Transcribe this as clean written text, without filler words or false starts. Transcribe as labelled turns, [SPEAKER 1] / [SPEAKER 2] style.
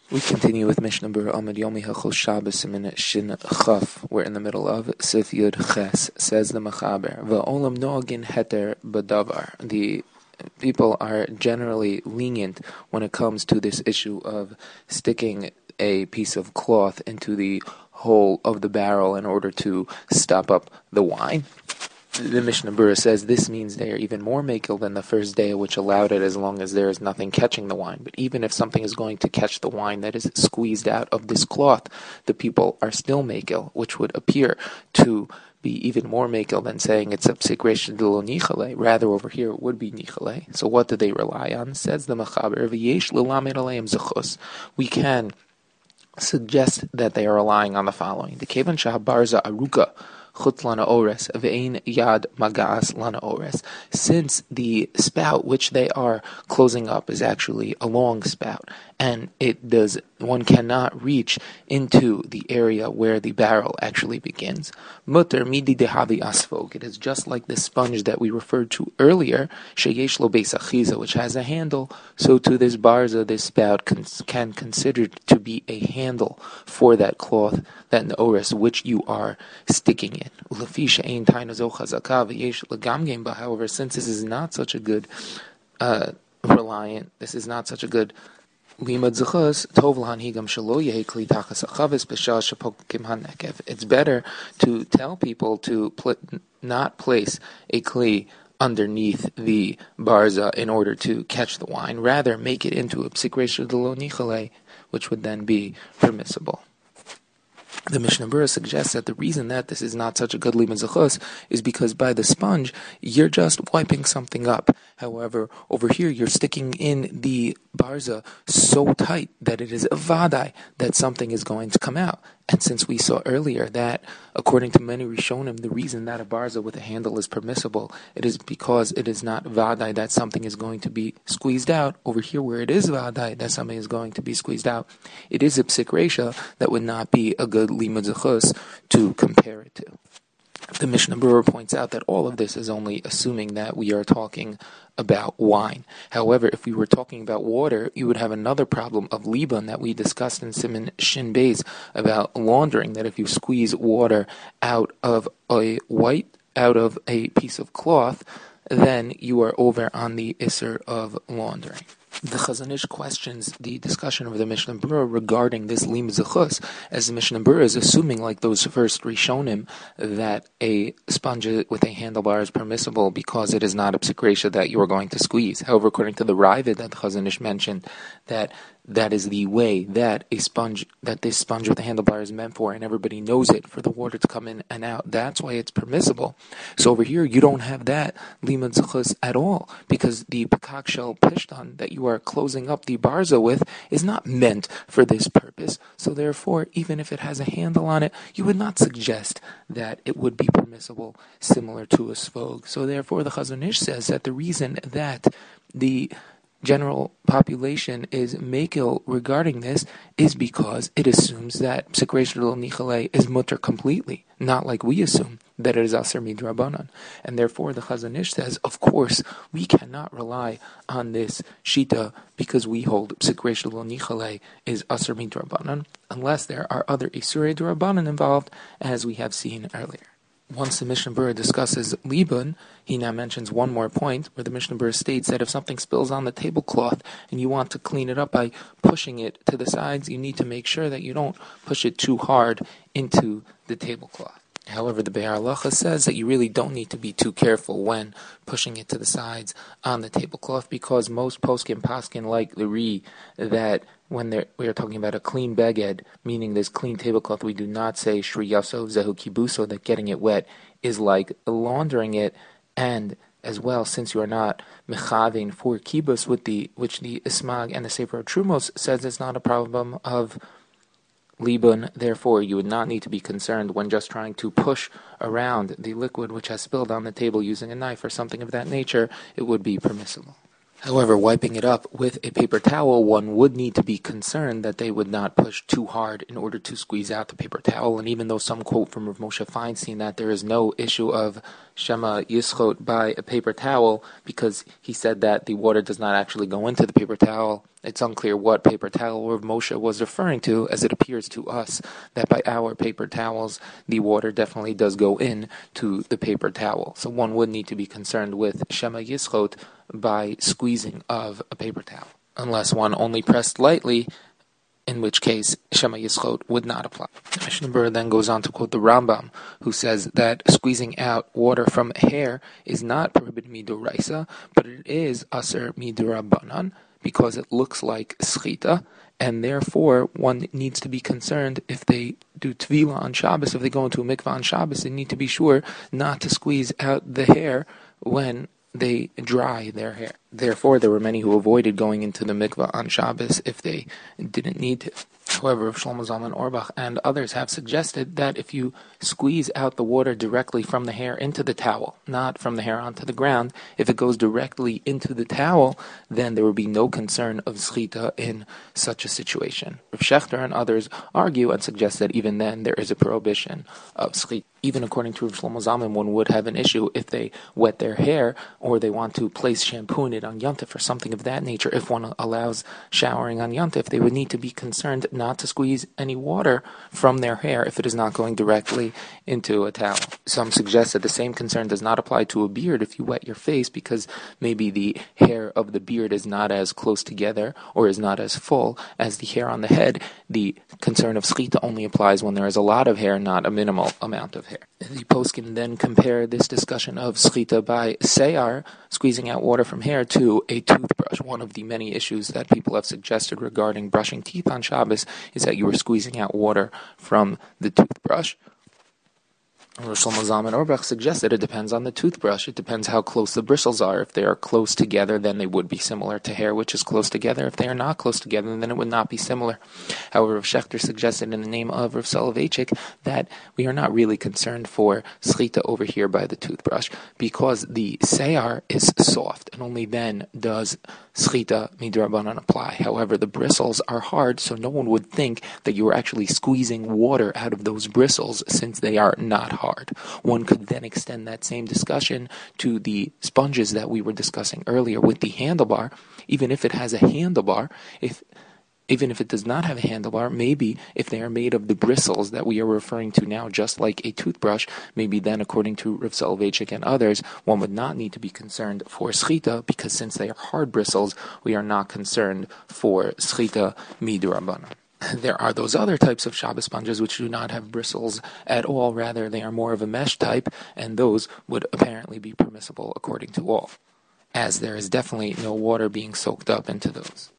[SPEAKER 1] We continue with Mishnah Berurah Amud Yomi Hachol Shabbos Min Shin Chaf. We're in the middle of Sif Yud Ches. Says the Mechaber, V'olam noagin heter b'davar. The people are generally lenient when it comes to this issue of sticking a piece of cloth into the hole of the barrel in order to stop up the wine. The Mishnah Berurah says this means they are even more makel than the first day, which allowed it as long as there is nothing catching the wine. But even if something is going to catch the wine that is squeezed out of this cloth, the people are still makel, which would appear to be even more makel than saying it's a psikration de lo nichale. Rather, over here it would be nichale. So what do they rely on? Says the Mechaber, v'yesh l'lamed aleim zechus. We can suggest that they are relying on the following: the kevan shahabarza aruka chutz lana ores ve'ein yad magas lana ores. Since the spout which they are closing up is actually a long spout, and one cannot reach into the area where the barrel actually begins. Mutter midi dehavi asfog. It is just like the sponge that we referred to earlier, sheyesh lo beis achiza, which has a handle. So to this barza, this spout can consider to be a handle for that cloth, that ores which you are sticking in. However, since this is not such a good this is not such a good limud zechus, tov lahanhigam shelo yehi kli tachas achavis b'shal shepokim hanekev. It's better to tell people to not place a kli underneath the barza in order to catch the wine. Rather, make it into a psikresha de lo nichale, which would then be permissible. The Mishnah Berurah suggests that the reason that this is not such a good limud zechus is because by the sponge, you're just wiping something up. However, over here, you're sticking in the barza so tight that it is a vadai that something is going to come out. And since we saw earlier that, according to many Rishonim, the reason that a barza with a handle is permissible, it is because it is not vadai that something is going to be squeezed out. Over here, where it is vadai that something is going to be squeezed out, it is a psik resha that would not be a good limud zechus to compare it to. The Mishnah Berurah points out that all of this is only assuming that we are talking about wine. However, if we were talking about water, you would have another problem of liban that we discussed in Siman Shin Beis about laundering, that if you squeeze water out of a piece of cloth, then you are over on the isser of laundering. The Chazon Ish questions the discussion of the Mishnah Berurah regarding this limud zechus, as the Mishnah Berurah is assuming, like those first Rishonim, that a sponge with a handlebar is permissible because it is not a psikresha that you are going to squeeze. However, according to the Ravid that the Chazon Ish mentioned, that is the way that this sponge with a handlebar is meant for, and everybody knows it, for the water to come in and out. That's why it's permissible. So over here, you don't have that limud zechus at all, because the pekak shel pishtan that you are closing up the barza with is not meant for this purpose. So therefore, even if it has a handle on it, you would not suggest that it would be permissible, similar to a sfog. So therefore, the Chazon Ish says that the reason that the general population is makil regarding this is because it assumes that psikresha de lo nichale is mutter completely, not like we assume that it is aser midrabanan. And therefore the Chazon Ish says, of course, we cannot rely on this shita because we hold psikresha de lo nichale is aser midrabanan, unless there are other isurei drabanan involved, as we have seen earlier. Once the Mishnah Berurah discusses liban, he now mentions one more point where the Mishnah Berurah states that if something spills on the tablecloth and you want to clean it up by pushing it to the sides, you need to make sure that you don't push it too hard into the tablecloth. However, the Be'er Halacha says that you really don't need to be too careful when pushing it to the sides on the tablecloth, because most poskim paskin like the Ri that when we are talking about a clean beged, meaning this clean tablecloth, we do not say shri yaso zehu kibuso, that getting it wet is like laundering it, and as well, since you are not mechavin for kibus, which the Ismag and the Sefer Trumos says it's not a problem of liban, therefore you would not need to be concerned when just trying to push around the liquid which has spilled on the table using a knife or something of that nature. It would be permissible. However, wiping it up with a paper towel, one would need to be concerned that they would not push too hard in order to squeeze out the paper towel. And even though some quote from Rav Moshe Feinstein that there is no issue of Shema Yischot by a paper towel because he said that the water does not actually go into the paper towel, it's unclear what paper towel Rav Moshe was referring to, as it appears to us that by our paper towels, the water definitely does go in to the paper towel. So one would need to be concerned with Shema Yischot by squeezing of a paper towel, unless one only pressed lightly, in which case Shema Yischot would not apply. The Mishnah Berurah then goes on to quote the Rambam, who says that squeezing out water from hair is not prohibited midoraisa, but it is aser midorabanan, because it looks like schita, and therefore one needs to be concerned if they do tvila on Shabbos, if they go into a mikvah on Shabbos, they need to be sure not to squeeze out the hair when they dry their hair. Therefore, there were many who avoided going into the mikvah on Shabbos if they didn't need to. However, Shlomo Zalman Auerbach and others have suggested that if you squeeze out the water directly from the hair into the towel, not from the hair onto the ground, if it goes directly into the towel, then there will be no concern of schita in such a situation. Rav Shechter and others argue and suggest that even then there is a prohibition of schita. Even according to Rav Shlomo Zalman, one would have an issue if they wet their hair or they want to place shampoo in it on Yontif or something of that nature. If one allows showering on Yontif, they would need to be concerned not to squeeze any water from their hair if it is not going directly into a towel. Some suggest that the same concern does not apply to a beard if you wet your face, because maybe the hair of the beard is not as close together or is not as full as the hair on the head. The concern of schita only applies when there is a lot of hair, not a minimal amount of hair. The poskim then compare this discussion of schita by seyar, squeezing out water from hair, to a toothbrush. One of the many issues that people have suggested regarding brushing teeth on Shabbos is that you are squeezing out water from the toothbrush. Rosh Shlomo Zalman Auerbach suggests that it depends on the toothbrush. It depends how close the bristles are. If they are close together, then they would be similar to hair, which is close together. If they are not close together, then it would not be similar. However, Rav Shechter suggested in the name of Rav Soloveitchik that we are not really concerned for schita over here by the toothbrush, because the seyar is soft, and only then does schita midrabanan apply. However, the bristles are hard, so no one would think that you are actually squeezing water out of those bristles, since they are not hard. One could then extend that same discussion to the sponges that we were discussing earlier with the handlebar. Even if it has a handlebar, even if it does not have a handlebar, maybe if they are made of the bristles that we are referring to now, just like a toothbrush, maybe then, according to Rav Soloveitchik and others, one would not need to be concerned for schita, because since they are hard bristles, we are not concerned for schita midurabanan. There are those other types of Shabbos sponges which do not have bristles at all, rather they are more of a mesh type, and those would apparently be permissible according to all, as there is definitely no water being soaked up into those.